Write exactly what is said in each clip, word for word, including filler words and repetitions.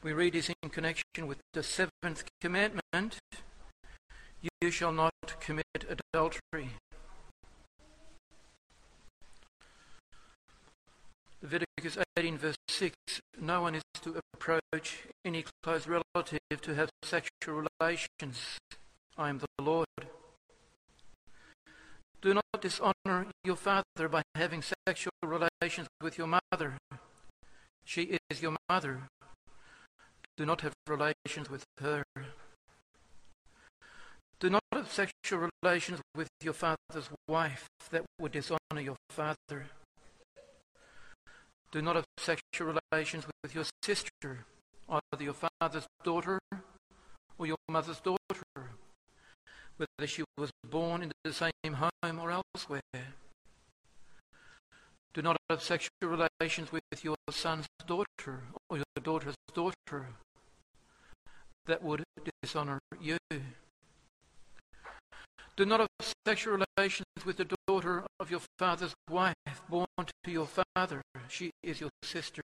we read is in connection with the seventh commandment, you shall not commit adultery. Leviticus eighteen verse six, no one is to approach any close relative to have sexual relations. I am the Lord. Do not dishonour your father by having sexual relations with your mother. She is your mother. Do not have relations with her. Do not have sexual relations with your father's wife. That would dishonour your father. Do not have sexual relations with your sister, either your father's daughter or your mother's daughter, whether she was born in the same home or elsewhere. Do not have sexual relations with your son's daughter or your daughter's daughter. That would dishonour you. Do not have sexual relations with the daughter of your father's wife, born to your father. She is your sister.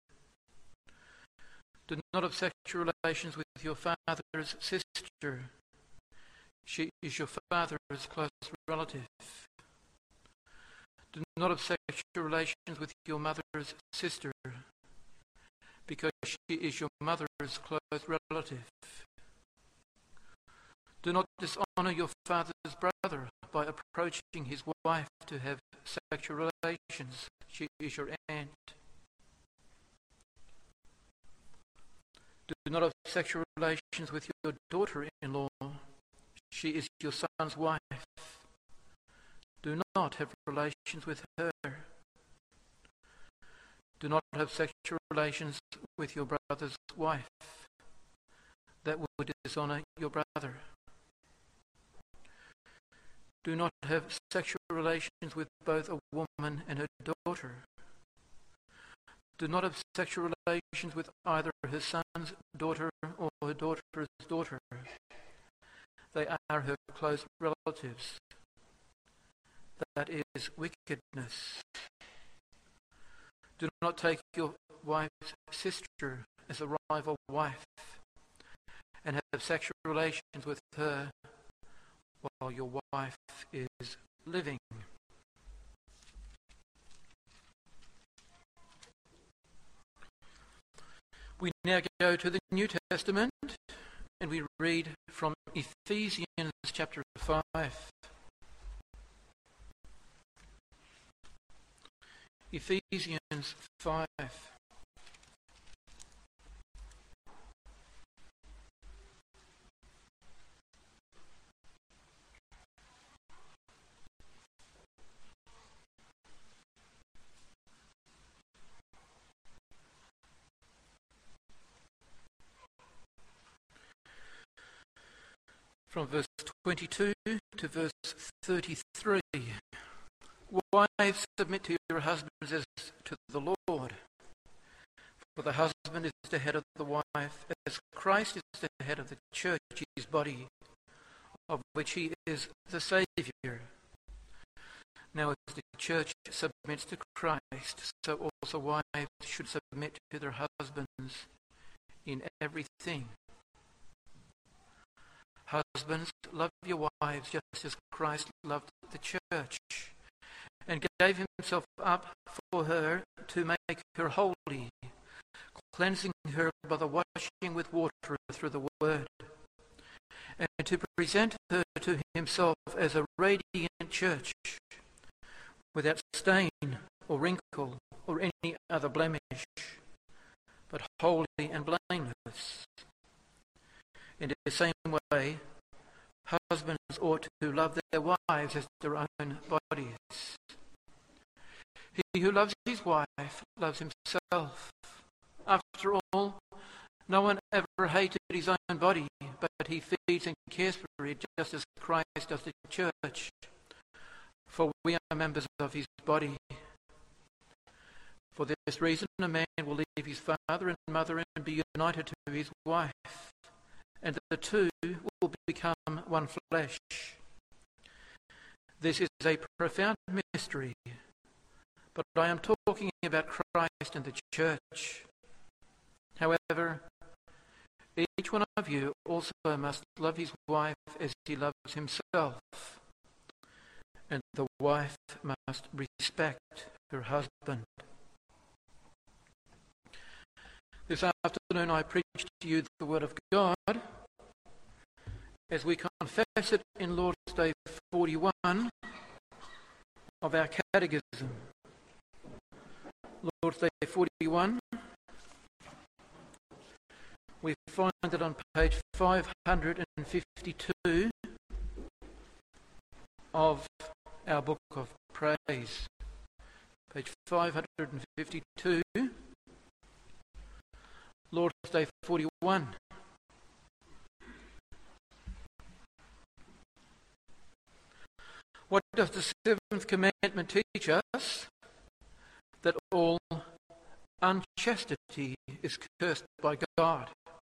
Do not have sexual relations with your father's sister. She is your father's close relative. Do not have sexual relations with your mother's sister, because she is your mother's close relative. Do not dishonour your father's brother by approaching his wife to have sexual relations. She is your aunt. Do not have sexual relations with your daughter-in-law. She is your son's wife. Do not have relations with her. Do not have sexual relations with your brother's wife. That would dishonour your brother. Do not have sexual relations with both a woman and her daughter. Do not have sexual relations with either her son's daughter or her daughter's daughter. They are her close relatives. That is wickedness. Do not take your wife's sister as a rival wife and have sexual relations with her while your wife is living. We now go to the New Testament and we read from Ephesians chapter five. Ephesians five. From verse twenty-two to verse thirty-three. Wives, submit to your husbands as to the Lord. For the husband is the head of the wife, as Christ is the head of the church, his body, of which he is the Saviour. Now as the church submits to Christ, so also wives should submit to their husbands in everything. Husbands, love your wives just as Christ loved the church and gave himself up for her to make her holy, cleansing her by the washing with water through the word, and to present her to himself as a radiant church, without stain or wrinkle or any other blemish, but holy and blameless. In the same way, husbands ought to love their wives as their own bodies. He who loves his wife loves himself. After all, no one ever hated his own body, but he feeds and cares for it just as Christ does the church. For we are members of his body. For this reason, a man will leave his father and mother and be united to his wife, and the two will become one flesh. This is a profound mystery, but I am talking about Christ and the church. However, Each one of you also must love his wife as he loves himself, and the wife must respect her husband. This afternoon I preach to you the Word of God as we confess it in Lord's Day forty-one of our Catechism. Lord's Day forty-one, we find it on page five hundred fifty-two of our Book of Praise. Page five hundred fifty-two, Lord's Day forty-one. What does the seventh commandment teach us? That all unchastity is cursed by God.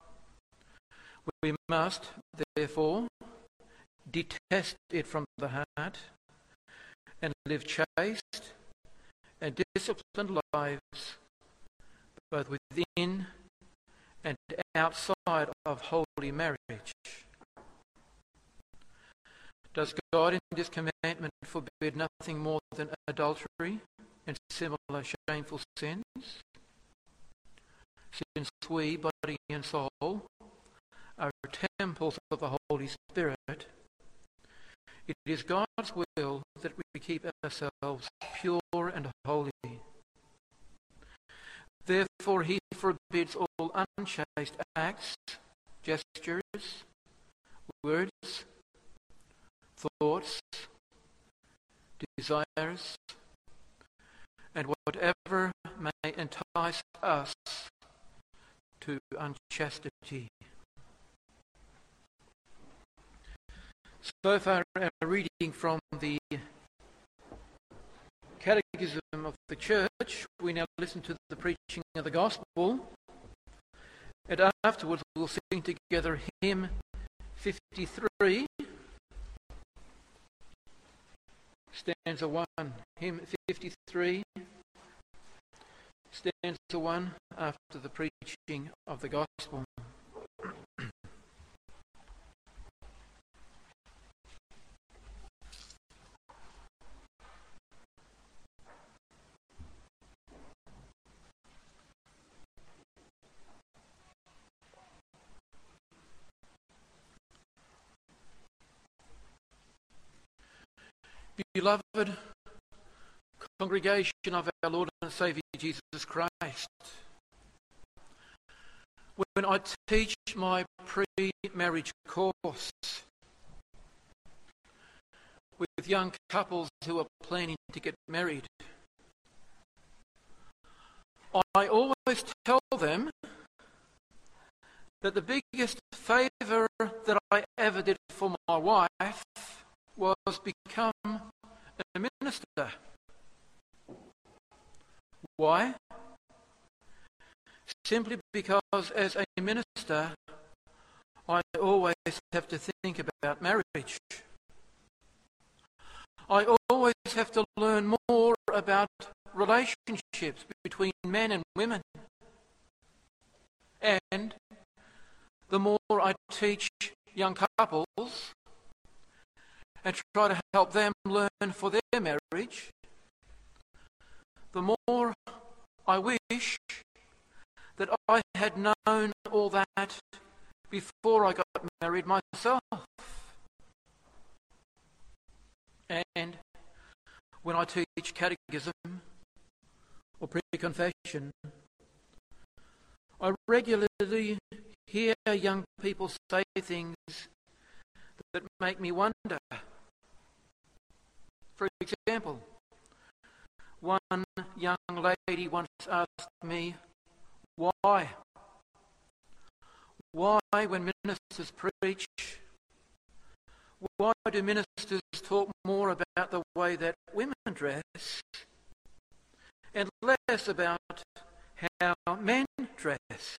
We must, therefore, detest it from the heart and live chaste and disciplined lives, both within and outside of holy marriage. Does God in this commandment forbid nothing more than adultery and similar shameful sins? Since we, body and soul, are temples of the Holy Spirit, it is God's will that we keep ourselves pure and holy. Therefore he forbids all unchaste acts, gestures, words, thoughts, desires, and whatever may entice us to unchastity. So far, our reading from the Catechism of the Church. We now listen to the preaching of the Gospel, and afterwards we'll sing together hymn fifty-three, stanza one. Hymn fifty-three, stanza one, after the preaching of the Gospel. Beloved congregation of our Lord and Saviour Jesus Christ, when I teach my pre-marriage course with young couples who are planning to get married, I always tell them that the biggest favour that I ever did for my wife was become a minister. Why? Simply because as a minister, I always have to think about marriage. I always have to learn more about relationships between men and women. And the more I teach young couples and try to help them learn for their marriage, the more I wish that I had known all that before I got married myself. And when I teach catechism or pre-confession, I regularly hear young people say things that make me wonder. For example, one young lady once asked me, why? Why, when ministers preach, why do ministers talk more about the way that women dress and less about how men dress?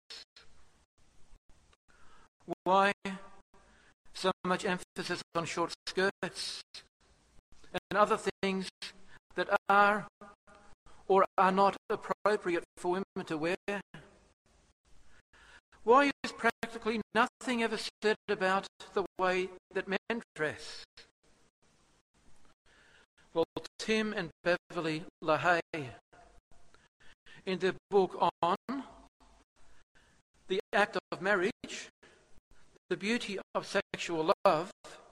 Why so much emphasis on short skirts and other things that are or are not appropriate for women to wear? Why is practically practically nothing ever said about the way that men dress. Well, Tim and Beverly LaHaye, in their book on the act of marriage, the beauty of sexual love,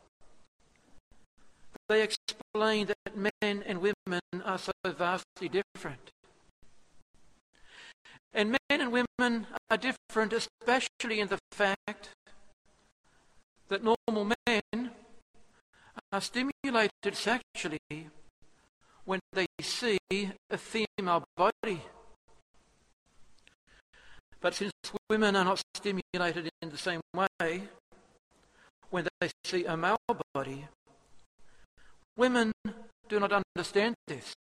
they explain that men and women are so vastly different. And men and women are different, especially in the fact that normal men are stimulated sexually when they see a female body. But since women are not stimulated in the same way when they see a male body, women do not understand this.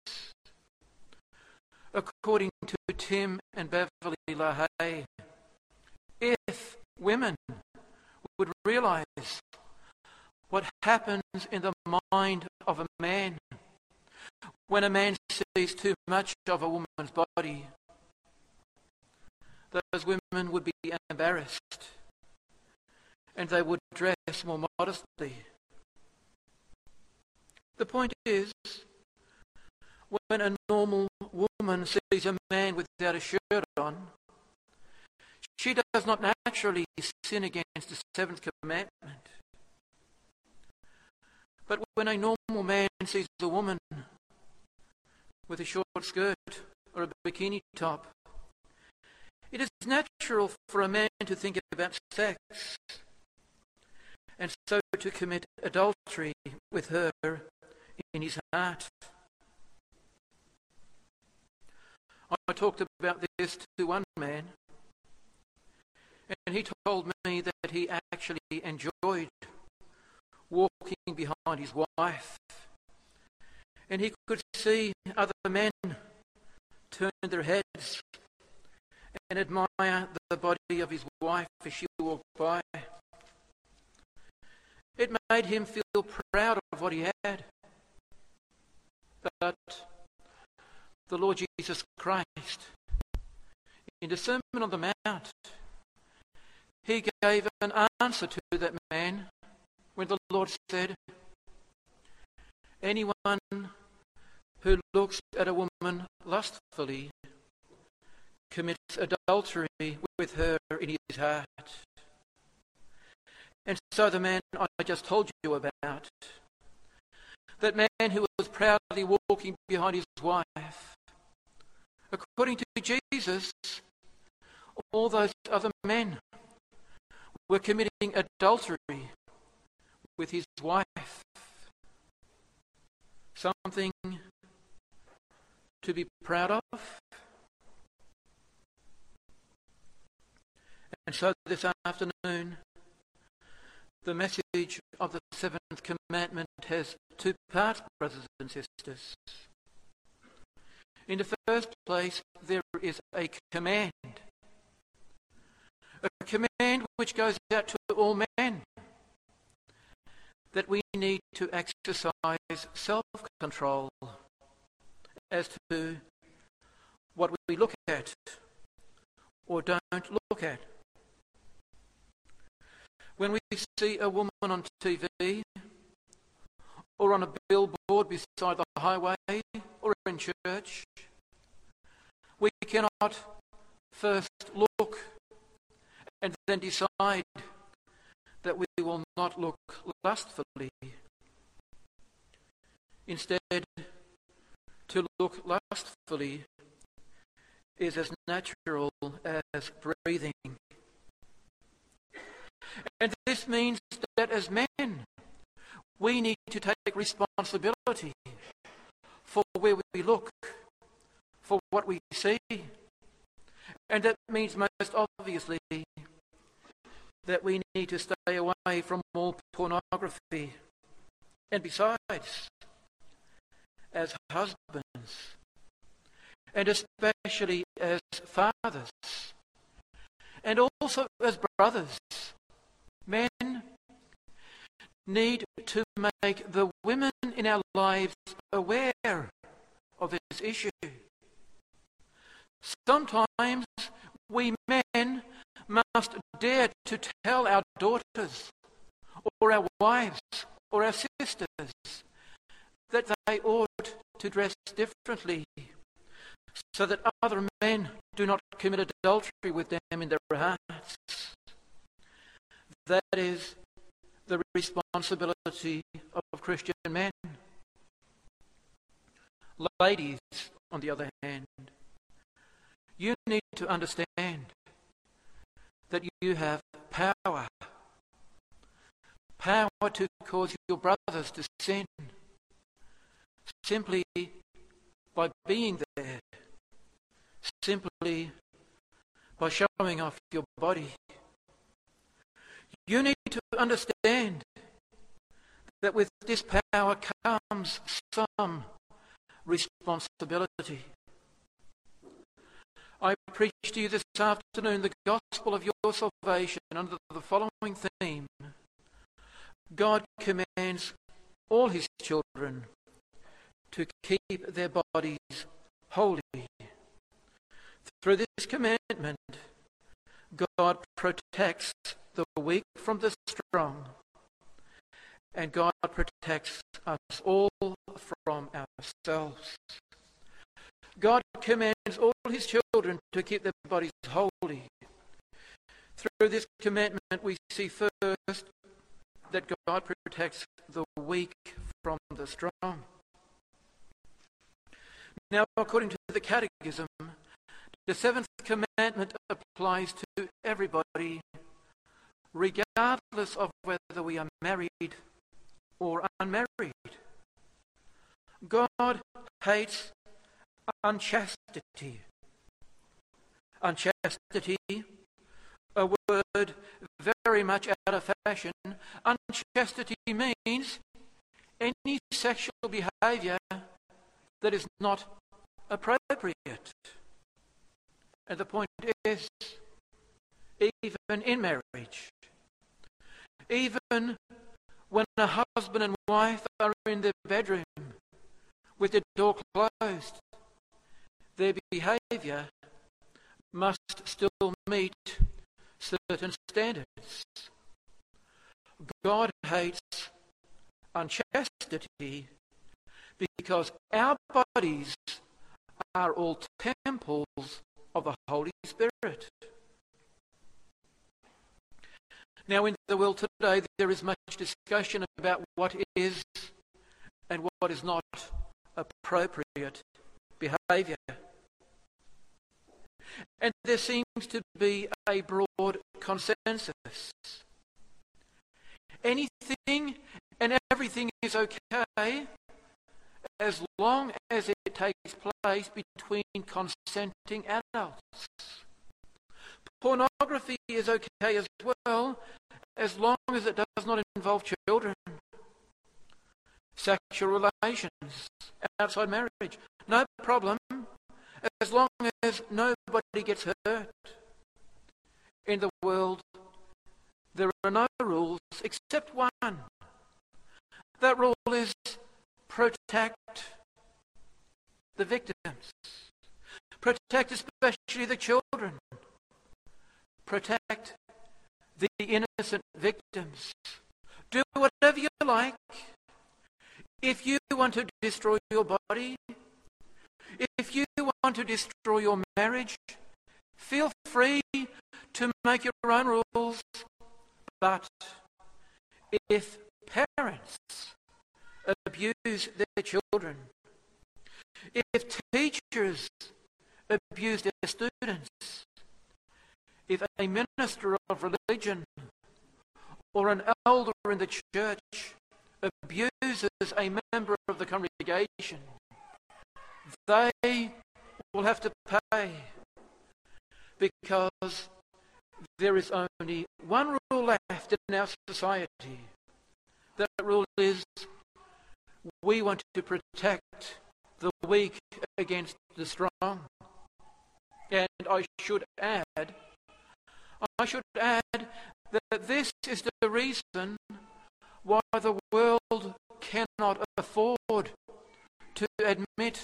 According to Tim and Beverly LaHaye, if women would realize what happens in the mind of a man when a man sees too much of a woman's body, those women would be embarrassed and they would dress more modestly. The point is, when a normal woman sees a man without a shirt on, she does not naturally sin against the seventh commandment. But when a normal man sees a woman with a short skirt or a bikini top, it is natural for a man to think about sex and so to commit adultery with her in his heart. I talked about this to one man, and he told me that he actually enjoyed walking behind his wife, and he could see other men turn their heads and admire the body of his wife as she walked by. It made him feel proud of what he had. But the Lord Jesus Christ, in the Sermon on the Mount, he gave an answer to that man when the Lord said, anyone who looks at a woman lustfully commits adultery with her in his heart. And so the man I just told you about, that man who was proudly walking behind his wife, according to Jesus, all those other men were committing adultery with his wife. Something to be proud of. And so this afternoon, the message of the seventh commandment has two parts, brothers and sisters. In the first place, there is a command. A command which goes out to all men, that we need to exercise self-control as to what we look at or don't look at. When we see a woman on T V or on a billboard beside the highway or in church, we cannot first look and then decide that we will not look lustfully. Instead, to look lustfully is as natural as breathing. And this means that as men, we need to take responsibility for where we look, for what we see. And that means most obviously that we need to stay away from all pornography. And besides, as husbands, and especially as fathers, and also as brothers, men need to make the women in our lives aware of this issue. Sometimes we men must dare to tell our daughters or our wives or our sisters that they ought to dress differently so that other men do not commit adultery with them in their hearts. That is the responsibility of Christian men. Ladies, on the other hand, you need to understand that you have power. Power to cause your brothers to sin simply by being there, simply by showing off your body. You need to understand that with this power comes some responsibility. I preach to you this afternoon the gospel of your salvation under the following theme. God commands all his children to keep their bodies holy. Through this commandment, God protects the weak from the strong, and God protects us all from ourselves. God commands all his children to keep their bodies holy. Through this commandment, we see first that God protects the weak from the strong. Now, according to the Catechism, the seventh commandment applies to everybody, regardless of whether we are married or unmarried. God hates unchastity. Unchastity, a word very much out of fashion. Unchastity means any sexual behavior that is not appropriate. And the point is, even in marriage, even when a husband and wife are in their bedroom with the door closed, their behavior must still meet certain standards. God hates unchastity because our bodies are all temples of the Holy Spirit. Now, in the world today, there is much discussion about what is and what is not appropriate behaviour. And there seems to be a broad consensus. Anything and everything is okay as long as it takes place between consenting adults. Pornography is okay as well as long as it does not involve children. Sexual relations outside marriage, no problem, as long as nobody gets hurt. In the world, there are no rules except one. That rule is protect the victims. Protect especially the children. Protect the innocent victims. Do whatever you like. If you want to destroy your body, if you want to destroy your marriage, feel free to make your own rules. But if parents abuse their children, if teachers abuse their students, if a minister of religion or an elder in the church abuses a member of the congregation, they will have to pay, because there is only one rule left in our society. That rule is, we want to protect the weak against the strong. And I should add, I should add that this is the reason why the world cannot afford to admit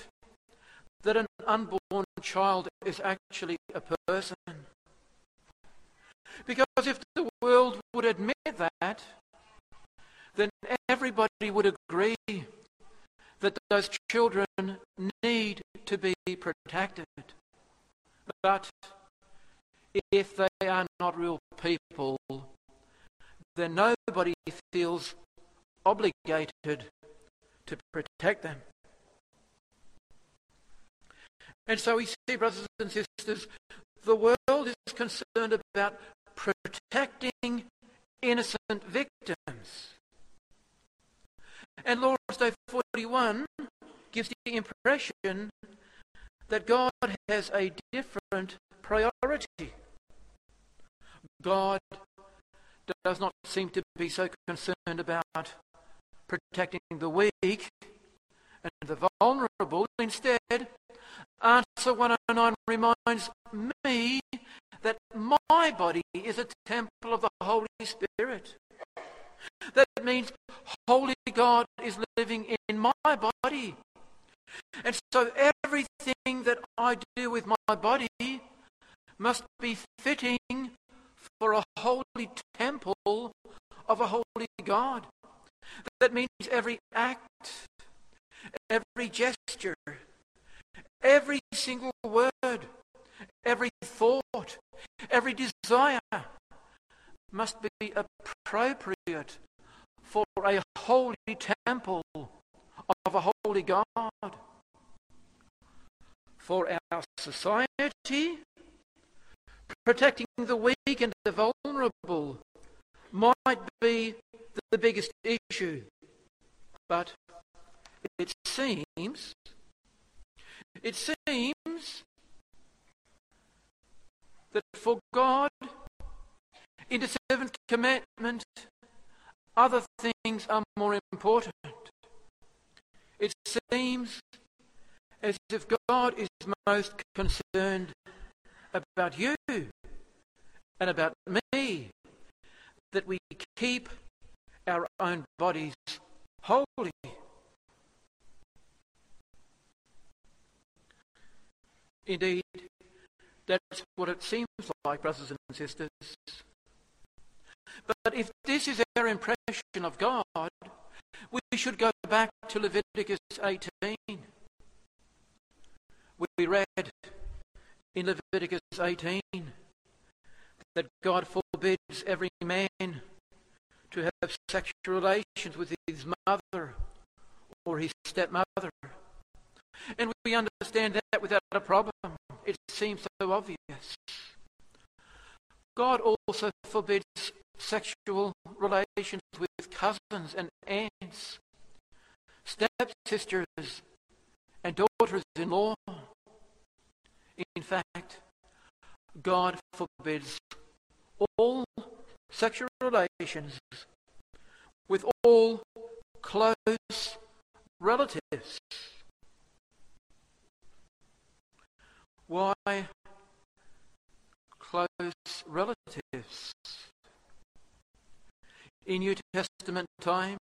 that an unborn child is actually a person. Because if the world would admit that, then everybody would agree that those children need to be protected. But if they are not real people, then nobody feels obligated to protect them. And so we see, brothers and sisters, the world is concerned about protecting innocent victims. And Lord's Day forty-one gives the impression that God has a different priority. God does not seem to be so concerned about protecting the weak and the vulnerable. Instead, answer one oh nine reminds me that my body is a temple of the Holy Spirit. That means Holy God is living in my body. And so everything that I do with my body must be fitting for a holy temple of a holy God. That means every act, every gesture, every single word, every thought, every desire must be appropriate for a holy temple of a holy God. For our society, protecting the weak and the vulnerable might be the biggest issue. But it seems, it seems that for God, in the seventh commandment, other things are more important. It seems as if God is most concerned about you and about me, that we keep our own bodies holy. Indeed, that's what it seems like, brothers and sisters. But if this is our impression of God, we should go back to Leviticus eighteen. We read in Leviticus eighteen that God forbids every man to have sexual relations with his mother or his stepmother. And we understand that without a problem. It seems so obvious. God also forbids sexual relations with cousins and aunts, stepsisters and daughters-in-law. In fact, God forbids all sexual relations with all close relatives. Why close relatives? In New Testament times,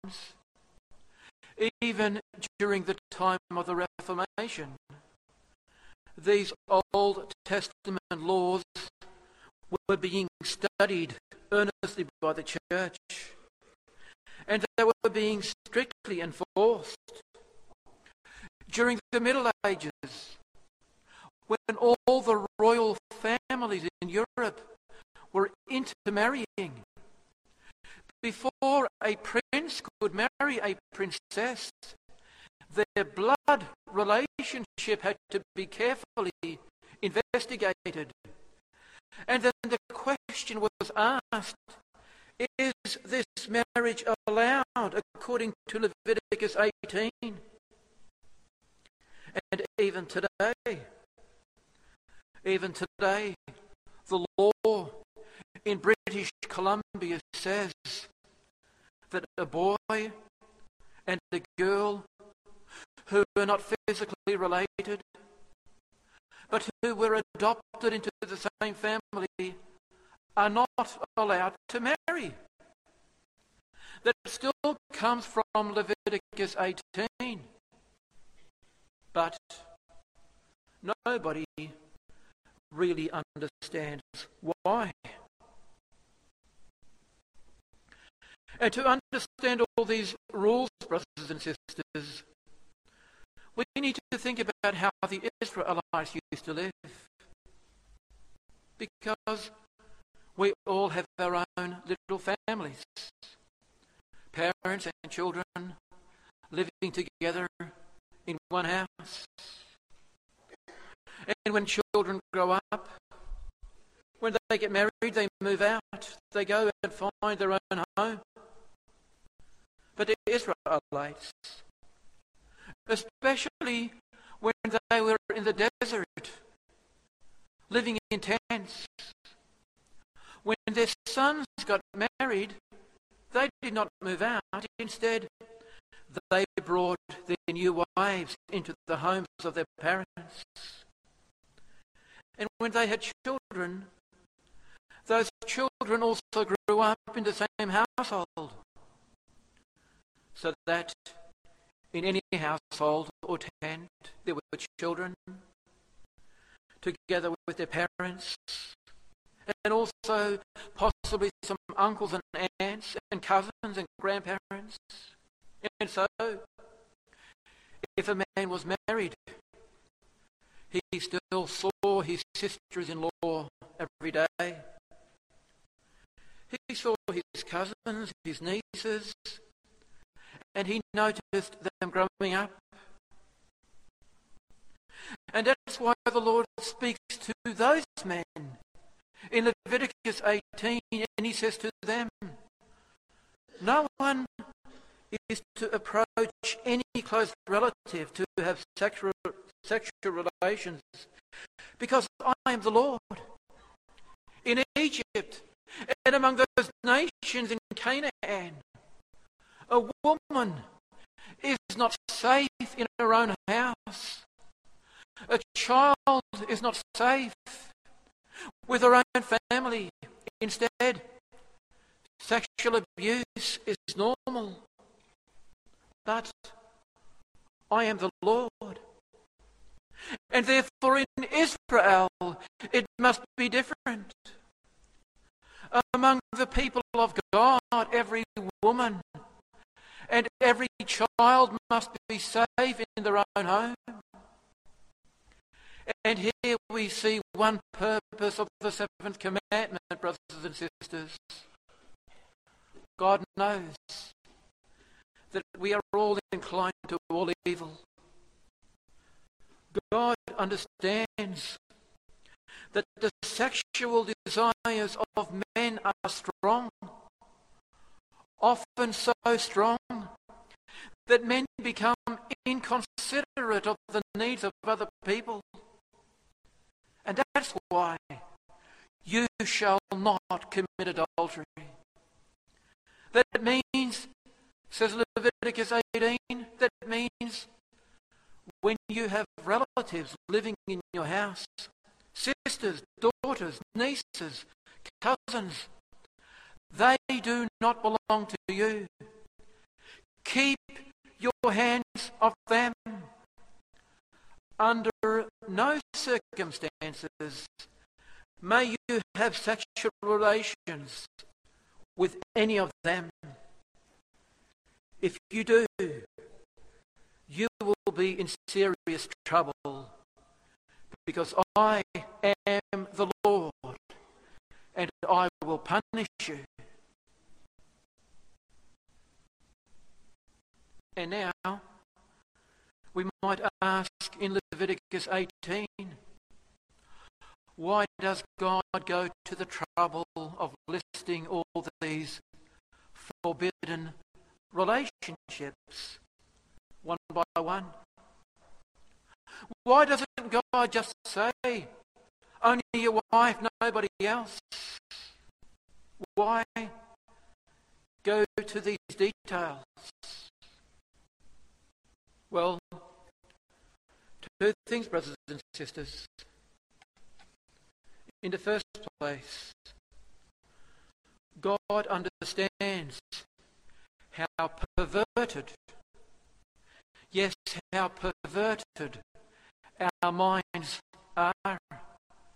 even during the time of the Reformation, these Old Testament laws were being studied earnestly by the church, and they were being strictly enforced. During the Middle Ages, when all the royal families in Europe were intermarrying, before a prince could marry a princess, their blood relationship had to be carefully investigated. And then the question was asked, is this marriage allowed according to Leviticus eighteen? And even today, even today, the law in British Columbia says that a boy and a girl who were not physically related, but who were adopted into the same family, are not allowed to marry. That still comes from Leviticus eighteen. But nobody really understands why. And to understand all these rules, brothers and sisters, we need to think about how the Israelites used to live. Because we all have our own little families, parents and children living together in one house. And when children grow up, when they get married, they move out, they go and find their own home. But the Israelites, especially when they were in the desert, living in tents, when their sons got married, they did not move out. Instead, they brought their new wives into the homes of their parents. And when they had children, those children also grew up in the same household. So that in any household or tent, there were children together with their parents, and also possibly some uncles and aunts and cousins and grandparents. And so, if a man was married, he still saw his sisters-in-law every day. He saw his cousins, his nieces, and he noticed them growing up. And that's why the Lord speaks to those men in Leviticus eighteen, and he says to them, no one is to approach any close relative to have sexual, sexual relations, because I am the Lord. In Egypt and among those nations in Canaan, a woman is not safe in her own house. A child is not safe with her own family. Instead, sexual abuse is normal. But I am the Lord. And therefore in Israel it must be different. Among the people of God, every woman and every child must be safe in their own home. And here we see one purpose of the seventh commandment, brothers and sisters. God knows that we are all inclined to all evil. God understands that the sexual desires of men are strong, often so strong that men become inconsiderate of the needs of other people. And that's why you shall not commit adultery. That means, says Leviticus eighteen, that means when you have relatives living in your house, sisters, daughters, nieces, cousins, they do not belong to you. Keep your hands off them. Under no circumstances may you have sexual relations with any of them. If you do, you will be in serious trouble, because I am the Lord, and I will punish you. And now, we might ask in Leviticus eighteen, why does God go to the trouble of listing all these forbidden relationships one by one? Why doesn't God just say, only your wife, nobody else? Why go to these details? Well, two things, brothers and sisters. In the first place, God understands how perverted, yes, how perverted our minds are.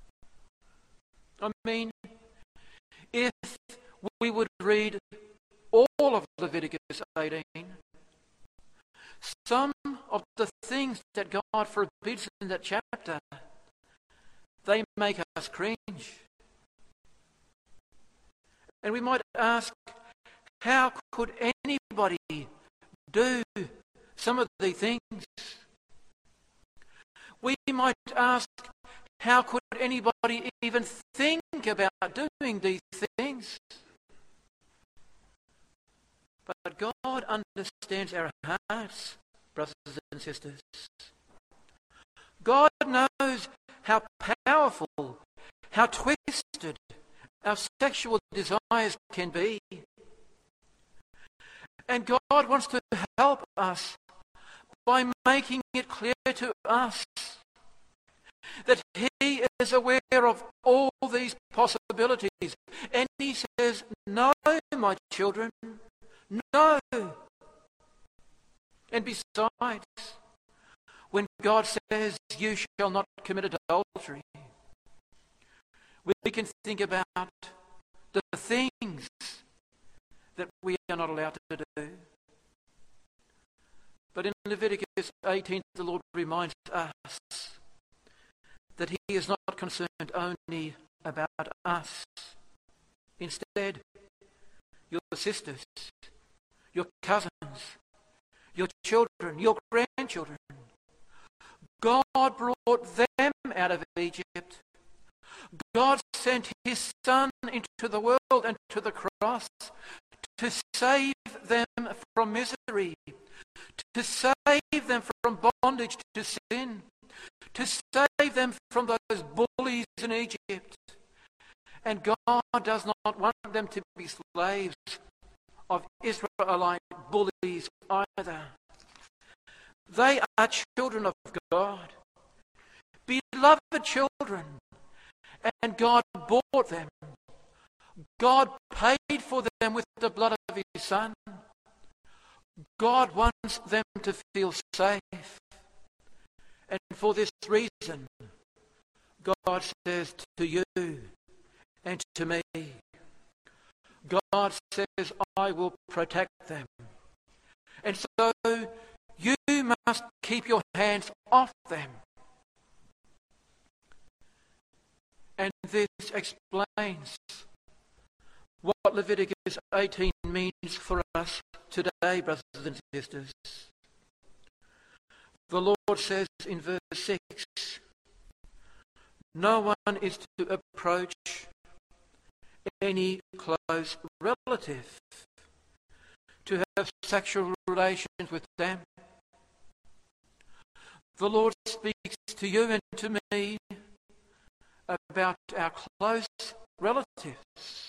I mean, if we would read all of Leviticus eighteen. Some of the things that God forbids in that chapter, they make us cringe. And we might ask, how could anybody do some of these things? We might ask, how could anybody even think about doing these things? But God understands our hearts, brothers and sisters. God knows how powerful, how twisted our sexual desires can be. And God wants to help us by making it clear to us that He is aware of all these possibilities. And He says, no, my children, no. And besides, when God says, you shall not commit adultery, we can think about the things that we are not allowed to do. But in Leviticus eighteen, the Lord reminds us that He is not concerned only about us. Instead, your sisters, your cousins, your children, your grandchildren, God brought them out of Egypt. God sent His Son into the world and to the cross to save them from misery, to save them from bondage to sin, to save them from those bullies in Egypt. And God does not want them to be slaves of Israelite bullies either. They are children of God, beloved children, and God bought them. God paid for them with the blood of His Son. God wants them to feel safe. And for this reason, God says to you and to me, God says, I will protect them. And so you must keep your hands off them. And this explains what Leviticus eighteen means for us today, brothers and sisters. The Lord says in verse six, no one is to approach any close relative to have sexual relations with them. The Lord speaks to you and to me about our close relatives.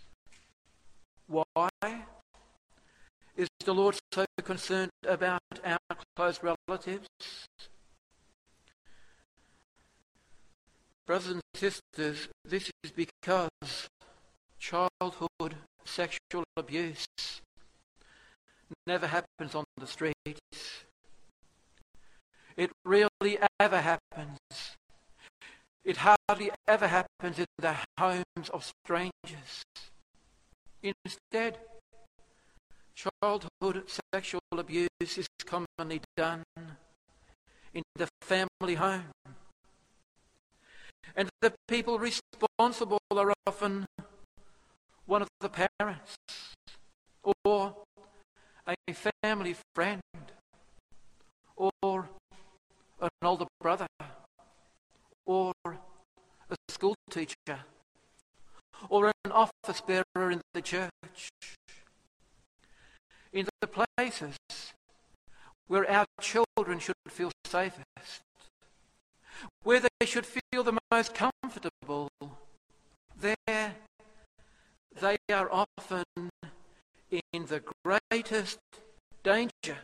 Why is the Lord so concerned about our close relatives? Brothers and sisters, this is because childhood sexual abuse never happens on the streets. It rarely ever happens. It hardly ever happens in the homes of strangers. Instead, childhood sexual abuse is commonly done in the family home. And the people responsible are often one of the parents or a family friend or an older brother or a school teacher or an office bearer in the church. In the places where our children should feel safest, where they should feel the most comfortable, there they are often in the greatest danger.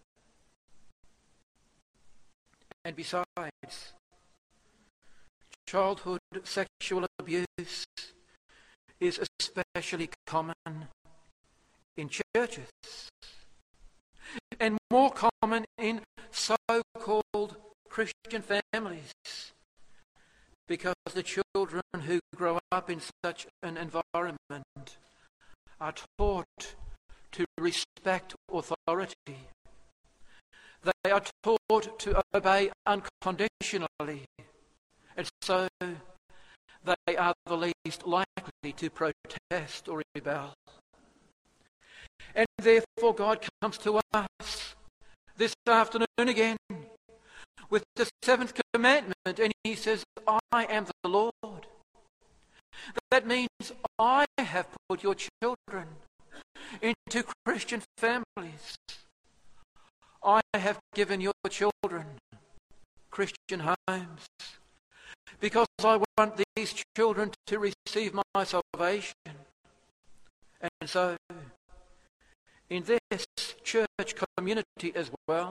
And besides, childhood sexual abuse is especially common in churches and more common in so-called Christian families, because the children who grow up in such an environment are taught to respect authority. They are taught to obey unconditionally, and so they are the least likely to protest or rebel. And therefore God comes to us this afternoon again with the seventh commandment, and he says, I am the Lord. That means I have put your children into Christian families. I have given your children Christian homes because I want these children to receive my salvation. And so, in this church community as well,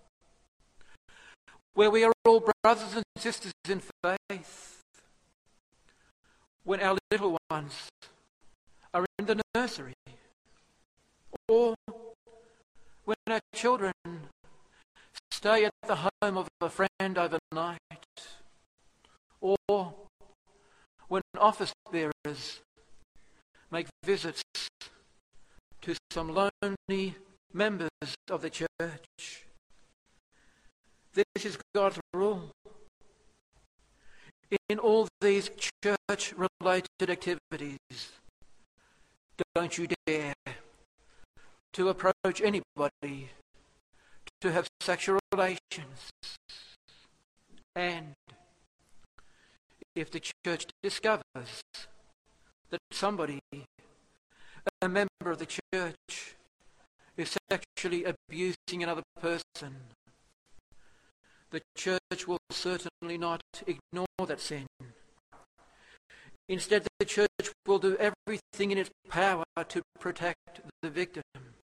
where we are all brothers and sisters in faith, when our little ones are in the nursery, or when our children stay at the home of a friend overnight, or when office bearers make visits to some lonely members of the church. This is God's rule. In all these church-related activities, don't you dare to approach anybody to have sexual relations. And if the church discovers that somebody, a member of the church, is sexually abusing another person, the church will certainly not ignore that sin. Instead, the church will do everything in its power to protect the victim.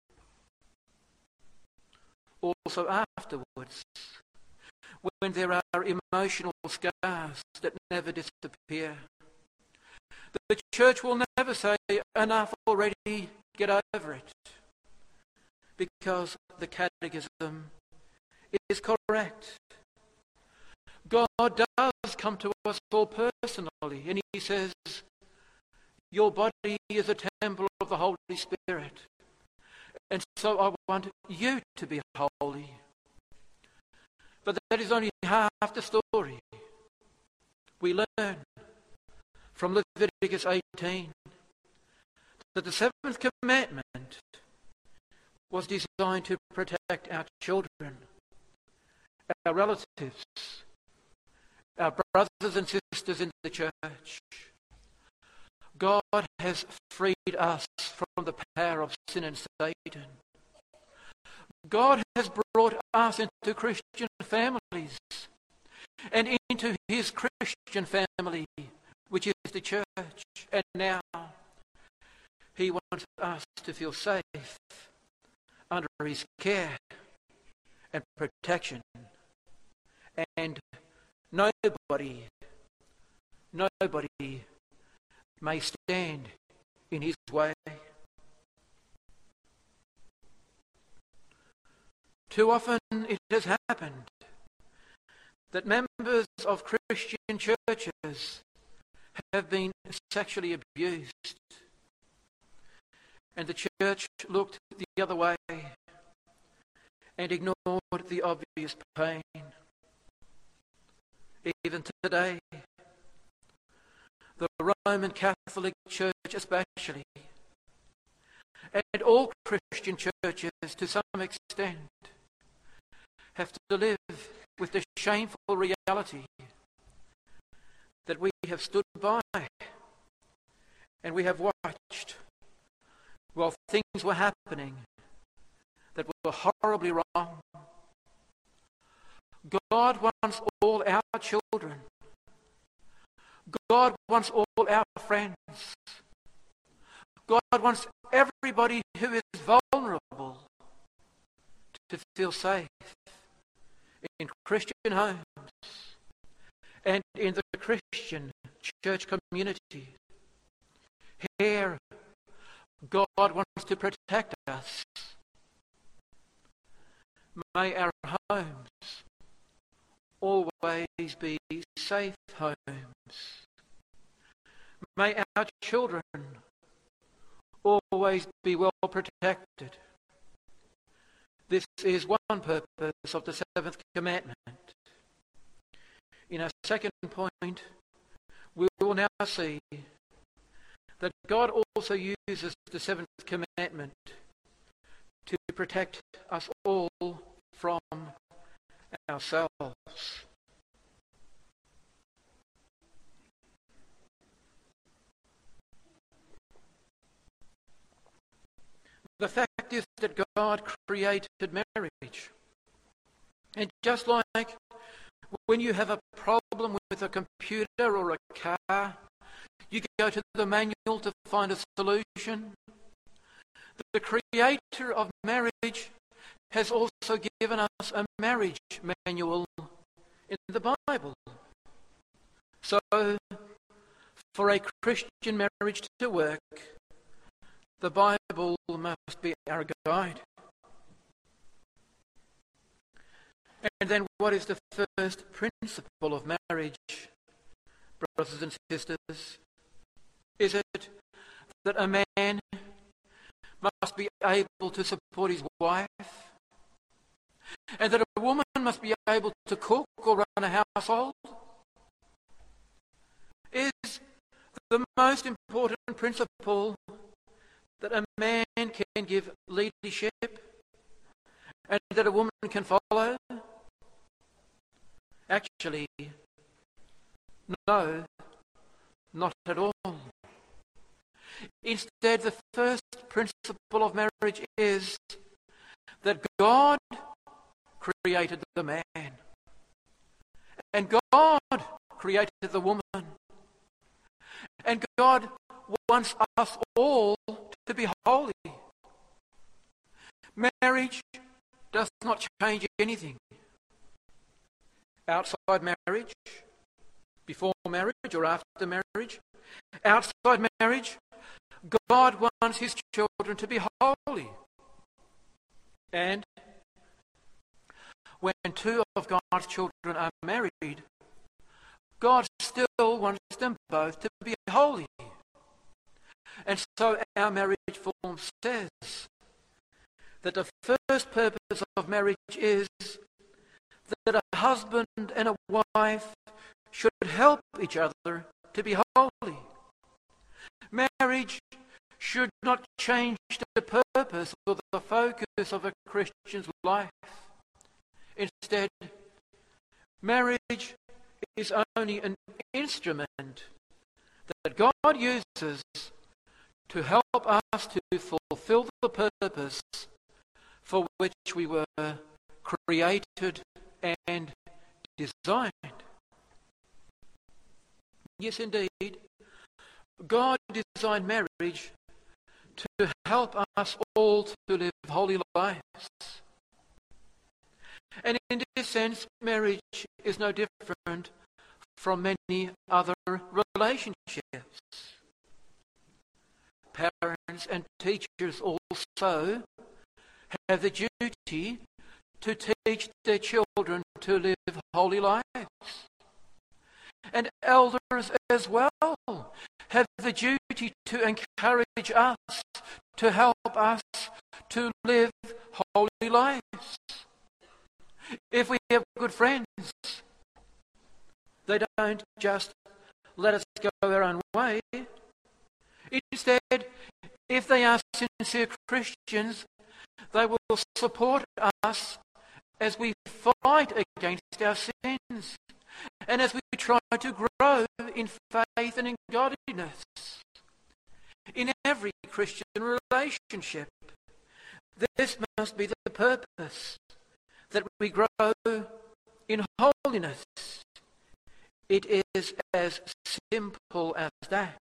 Also afterwards, when there are emotional scars that never disappear, the church will never say, enough already, get over it. Because the catechism is correct. God does come to us all personally, and he says, your body is a temple of the Holy Spirit. And so I want you to be holy. But that is only half the story. We learn from Leviticus eighteen that the seventh commandment was designed to protect our children, our relatives, our brothers and sisters in the church. God has freed us from the power of sin and Satan. God has brought us into Christian families and into his Christian family, which is the church. And now he wants us to feel safe under his care and protection. And nobody, nobody may stand in his way. Too often it has happened that members of Christian churches have been sexually abused, and the church looked the other way and ignored the obvious pain. Even today, the Roman Catholic Church especially, and all Christian churches to some extent, have to live with the shameful reality that we have stood by and we have watched while things were happening that were horribly wrong. God wants all our children. God wants all our friends. God wants everybody who is vulnerable to feel safe in Christian homes and in the Christian church community. Here, God wants to protect us. May our homes always be safe homes. May our children always be well protected. This is one purpose of the seventh commandment. In our second point, we will now see that God also uses the seventh commandment to protect us all from ourselves. The fact is that God created marriage. And just like when you have a problem with a computer or a car, you go to the manual to find a solution. The Creator of marriage has also given us a marriage manual in the Bible. So, for a Christian marriage to work, the Bible must be our guide. And then what is the first principle of marriage, brothers and sisters? Is it that a man must be able to support his wife, and that a woman must be able to cook or run a household? Is the most important principle that a man can give leadership and that a woman can follow? Actually, no, not at all. Instead, the first principle of marriage is that God created the man, and God created the woman, and God wants us all to be holy. Marriage does not change anything. Outside marriage, before marriage or after marriage, outside marriage, God wants his children to be holy. And when two of God's children are married, God still wants them both to be holy. And so our marriage form says that the first purpose of marriage is that a husband and a wife should help each other to be holy. Marriage should not change the purpose or the focus of a Christian's life. Instead, marriage is only an instrument that God uses to help us to fulfill the purpose for which we were created and designed. Yes, indeed, God designed marriage to help us all to live holy lives. And in this sense, marriage is no different from many other relationships. Parents and teachers also have the duty to teach their children to live holy lives. And elders as well have the duty to encourage us, to help us to live holy lives. If we have good friends, they don't just let us go our own way. Instead, if they are sincere Christians, they will support us as we fight against our sins and as we try to grow in faith and in godliness. In every Christian relationship, this must be the purpose, that we grow in holiness. It is as simple as that.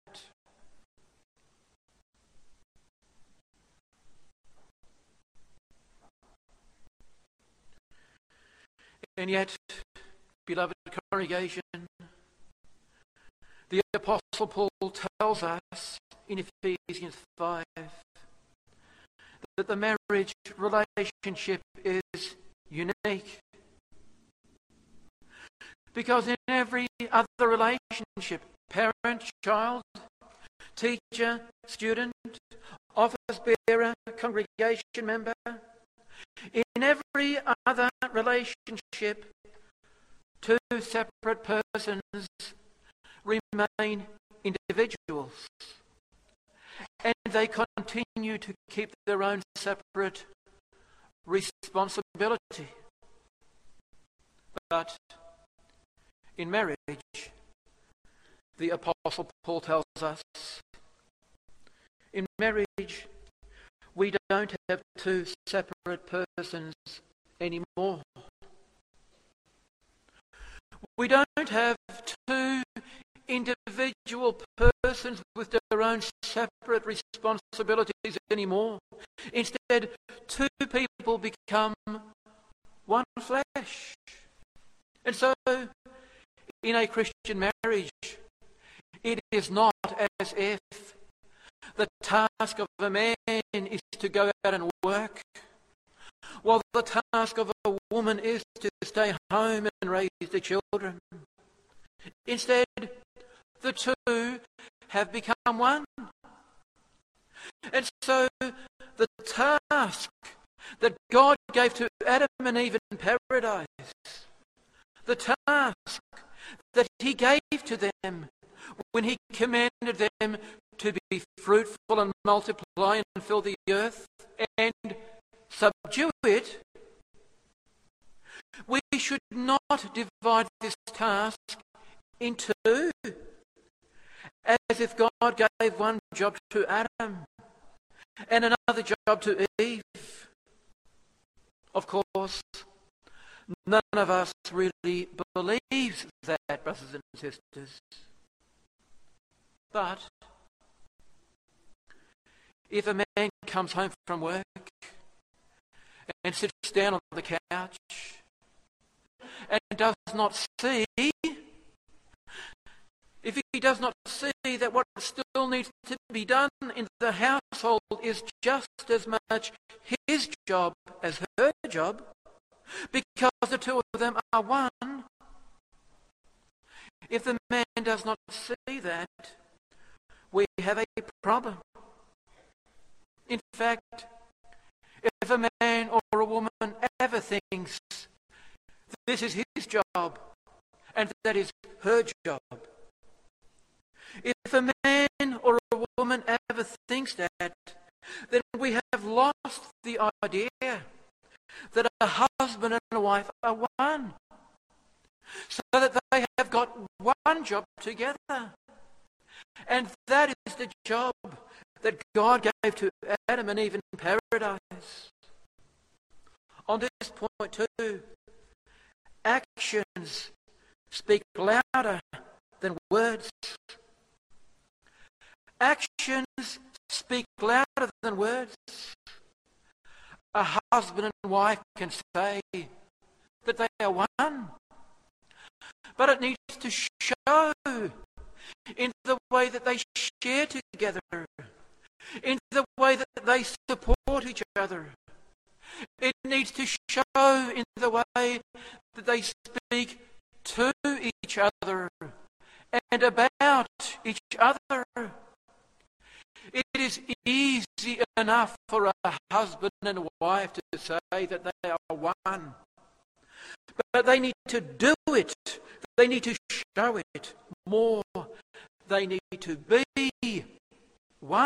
And yet, beloved congregation, the Apostle Paul tells us in Ephesians five that the marriage relationship is unique. Because in every other relationship, parent, child, teacher, student, office bearer, congregation member. In every other relationship, two separate persons remain individuals, and they continue to keep their own separate responsibility. But in marriage, the Apostle Paul tells us, in marriage, we don't have two separate persons anymore. We don't have two individual persons with their own separate responsibilities anymore. Instead, two people become one flesh. And so, in a Christian marriage, it is not as if the task of a man is to go out and work, while the task of a woman is to stay home and raise the children. Instead, the two have become one. And so, the task that God gave to Adam and Eve in paradise, the task that he gave to them when he commanded them to be fruitful and multiply and fill the earth and subdue it, we should not divide this task in two, as if God gave one job to Adam and another job to Eve. Of course, none of us really believes that, brothers and sisters. But if a man comes home from work and sits down on the couch and does not see, if he does not see that what still needs to be done in the household is just as much his job as her job, because the two of them are one, if the man does not see that, we have a problem. In fact, if a man or a woman ever thinks this is his job and that is her job, if a man or a woman ever thinks that, then we have lost the idea that a husband and a wife are one, so that they have got one job together. And that is the job that God gave to Adam and Eve in paradise. On this point too, actions speak louder than words. Actions speak louder than words. A husband and wife can say that they are one, but it needs to show in the way that they share together, in the way that they support each other. It needs to show in the way that they speak to each other and about each other. It is easy enough for a husband and a wife to say that they are one, but they need to do it. They need to show it more. They need to be one.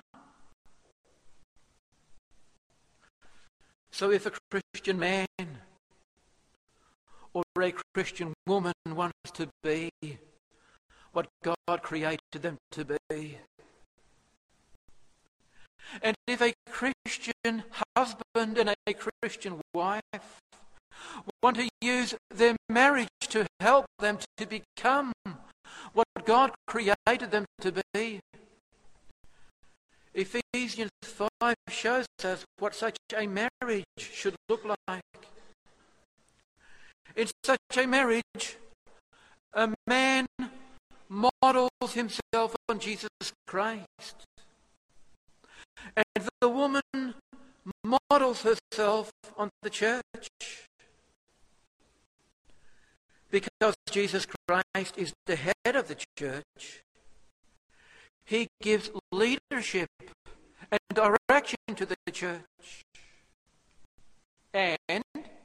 So if a Christian man or a Christian woman wants to be what God created them to be, and if a Christian husband and a Christian wife want to use their marriage to help them to become what God created them to be, Ephesians five shows us what such a marriage should look like. In such a marriage, a man models himself on Jesus Christ, and the woman models herself on the church. Because Jesus Christ is the head of the church, he gives leadership and direction to the church. And,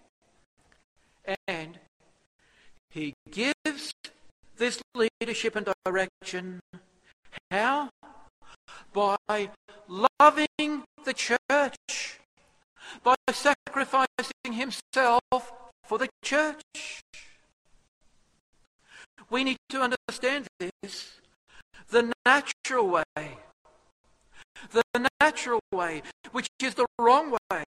and he gives this leadership and direction. How? By loving the church, by sacrificing himself for the church. We need to understand this. The natural way, the natural way, which is the wrong way.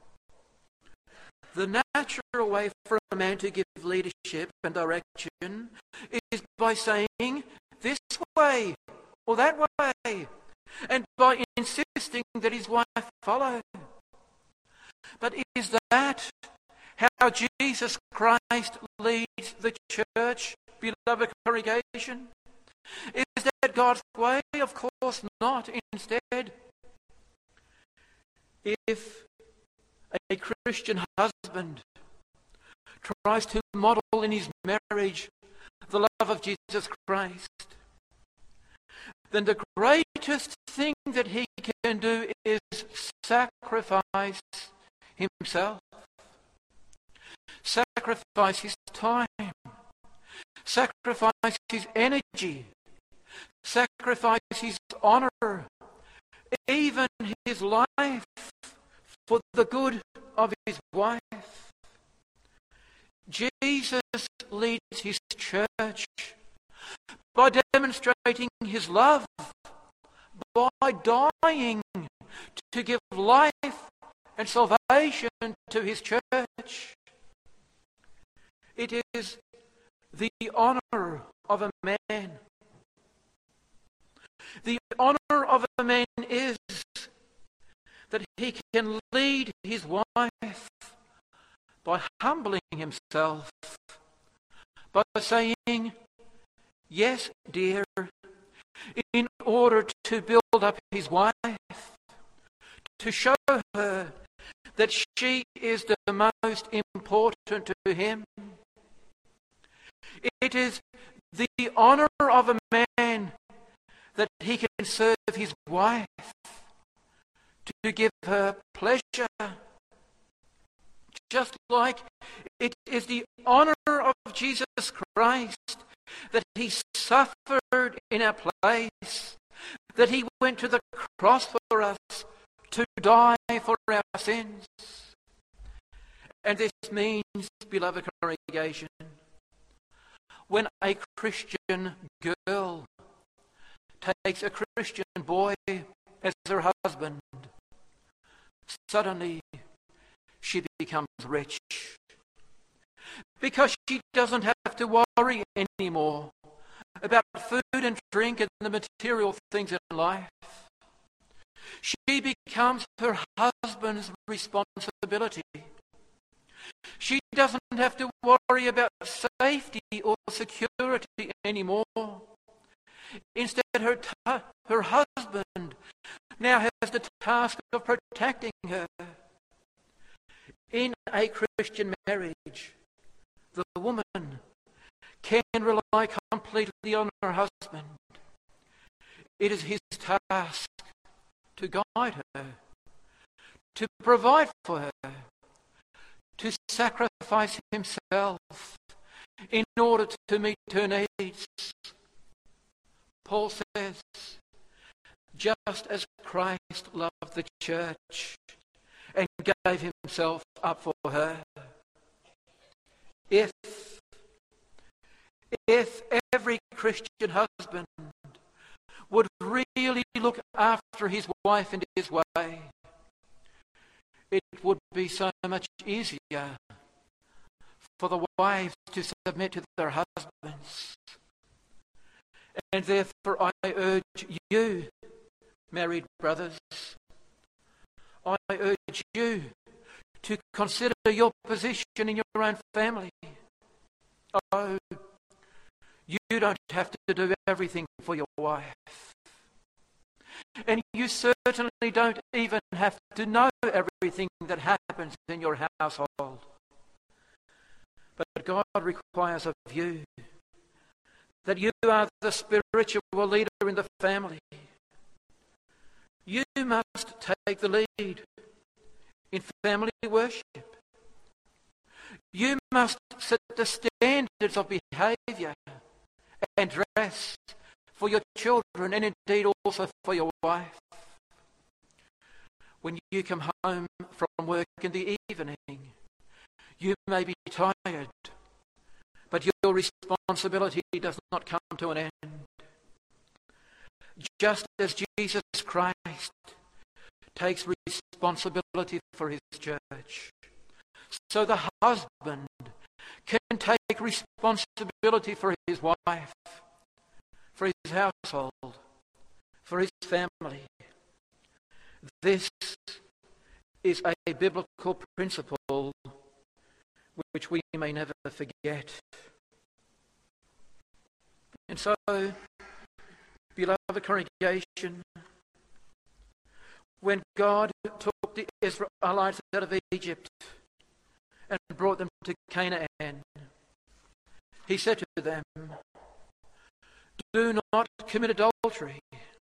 The natural way for a man to give leadership and direction is by saying this way or that way, and by insisting that his wife follow. But is that how Jesus Christ leads the church, beloved congregation? Is that God's way? Of course not. Instead, if a Christian husband tries to model in his marriage the love of Jesus Christ, then the greatest thing that he can do is sacrifice himself, sacrifice his time, sacrifice his energy, sacrifice his honor, even his life, for the good of his wife. Jesus leads his church by demonstrating his love, by dying to give life and salvation to his church. It is the honor of a man. The honor of a man is that he can lead his wife by humbling himself, by saying, yes, dear, in order to build up his wife, to show her that she is the most important to him. It is the honor of a man that he can serve his wife, to give her pleasure, just like it is the honor of Jesus Christ that he suffered in our place, that he went to the cross for us to die for our sins. And this means, beloved congregation, when a Christian girl takes a Christian boy as her husband, suddenly she becomes rich, because she doesn't have to worry anymore about food and drink and the material things in life. She becomes her husband's responsibility. She doesn't have to worry about safety or security anymore. Instead, her, ta- her husband now has the task of protecting her. In a Christian marriage, the woman can rely completely on her husband. It is his task to guide her, to provide for her, to sacrifice himself in order to meet her needs. Paul says, just as Christ loved the church and gave himself up for her, if, if every Christian husband would really look after his wife in his way, it would be so much easier for the wives to submit to their husbands. And therefore I urge you, married brothers, I urge you to consider your position in your own family. Oh, you don't have to do everything for your wife. And you certainly don't even have to know everything that happens in your household. But God requires of you that you are the spiritual leader in the family. You must take the lead in family worship. You must set the standards of behaviour and dress for your children, and indeed also for your wife. When you come home from work in the evening, you may be tired, but your responsibility does not come to an end. Just as Jesus Christ takes responsibility for his church, so the husband can take responsibility for his wife, for his household, for his family. This is a biblical principle which we may never forget. And so, beloved congregation, when God took the Israelites out of Egypt and brought them to Canaan, he said to them, do not commit adultery.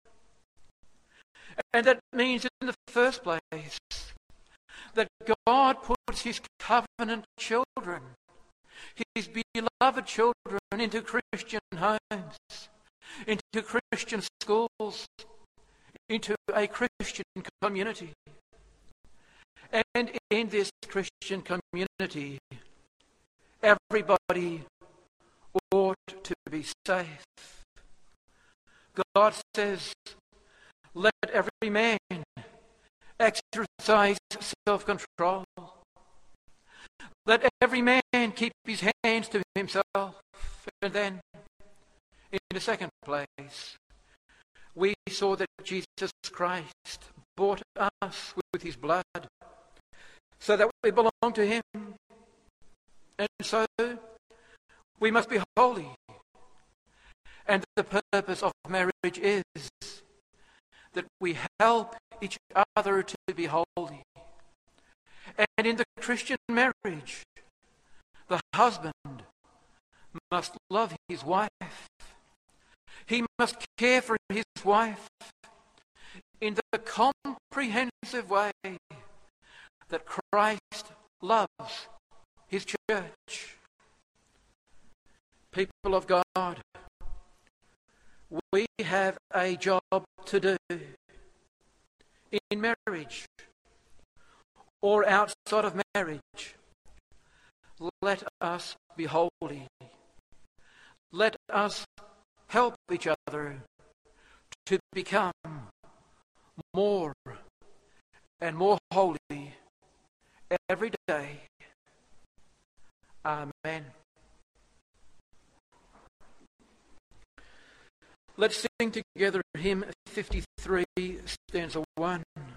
And that means in the first place that God puts his covenant children, his beloved children, into Christian homes, into Christian schools, into a Christian community. And in this Christian community, everybody ought to be safe. God says, let every man exercise self-control. Let every man keep his hands to himself. And then, in the second place, we saw that Jesus Christ bought us with his blood so that we belong to him. And so, we must be holy. And the purpose of marriage is that we help each other to be holy. And in the Christian marriage, the husband must love his wife. He must care for his wife in the comprehensive way that Christ loves his church. People of God, we have a job to do in marriage or outside of marriage. Let us be holy. Let us help each other to become more and more holy every day. Amen. Let's sing together hymn fifty-three, stanza one.